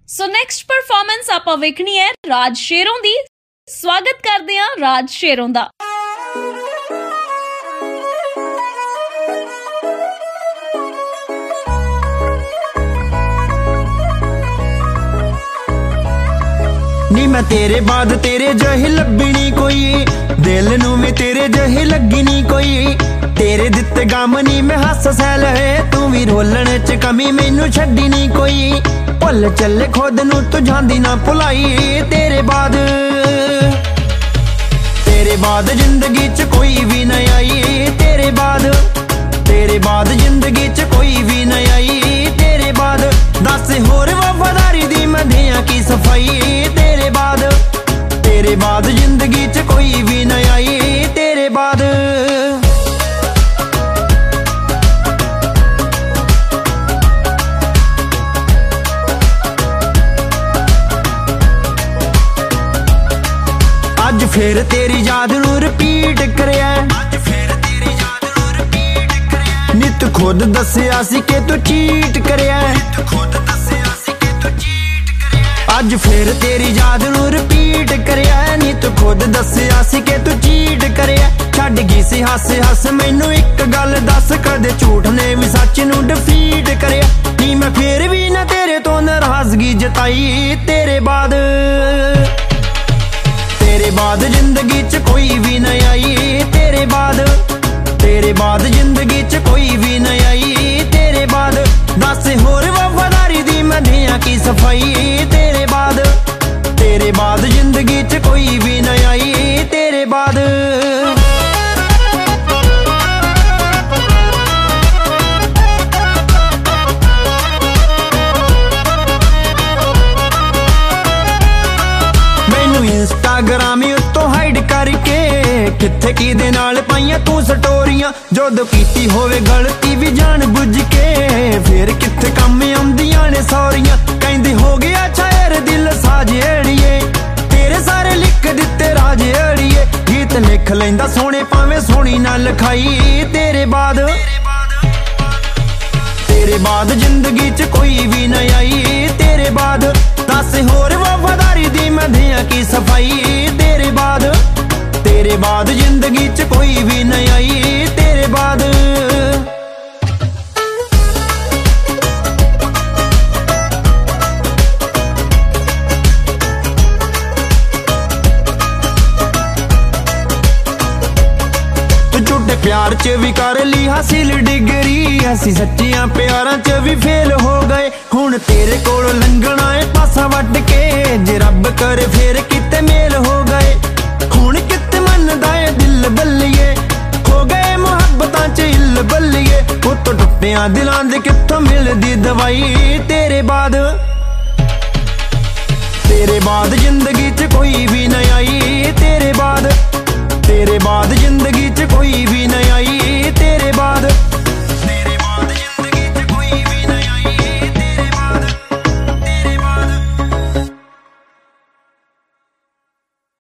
सो next performance आपां वेखनी है राज शेरों दी। स्वागत करदे हां राज शेरों दा। नी मैं तेरे बाद तेरे जहे लभनी कोई, दिल नू में तेरे जहे लगनी कोई। तेरे दिते गम नी मैं हस सैल है, तू भी रोलण च कमी मैनू छड्डी कोई। भुल चले खुद नू तू जांदी ना भुलाई, तेरे बाद जिंदगी च कोई भी न आई। तेरे बाद जिंदगी च कोई भी न आई। तेरे बाद दस होर वफादारी दी मैं दियां की सफाई। तेरे बाद जिंदगी च कोई भी न आई। तेरे बाद अज फिर तेरी याद नू रिपीट करया। नित खुद दस्या सी के तू चीट करया। अज फिर तेरी याद नू रिपीट करया। नित खुद दस्या सी के तू चीट करया। छड्ड गई सी हस हस मैनू एक गल दस, कदे झूठ ने भी सच नू डिफीट करया। नी मैं फिर भी ना तेरे तो नाराजगी जताई। तेरे बाद जिंदगी च कोई भी न आई। तेरे बाद जिंदगी च कोई भी न आई। तेरे बाद दस होर वफादारी दी मैं दियां की सफाई। तेरे बाद जिंदगी च कोई भी न आई। तेरे बाद मैनू इंस्टाग्राम उत्तों हाइड करके, किथे किदे नाल पाइयां तू स्टोरियां। जदों कीती होवे गलती भी जान बुझ के, फिर किथे कम आउंदियां ने सौरियां। कहंदे हो गया शायर दिल साजे अड़िए, तेरे सारे लिख दिते राजे अड़िए। गीत लिख लैंदा सोहणे भावें सोहणी ना लिखाई। तेरे बाद जिंदगी च कोई भी न आई। तेरे बाद दस होर वफादारी दी मैं दियां की सफाई। तेरे बाद जिंदगी च कोई भी न आई। तेरे बाद प्यार च भी कर ली हासिल डिग्री, असी सच्चियां प्यारां च भी फेल हो गए। हुण तेरे कोल लंघना है पासा वट के, जे रब करे फिर किते मेल हो गए। हुण किते मनदा है दिल बल्लिए, हो गए मुहब्बतां च इल बल्लिए। उत्तों टुट्टियां दिलां दे कित्थों मिलदी दवाई। तेरे बाद जिंदगी च कोई भी न आई। तेरे बाद जिंदगी च कोई भी न आई।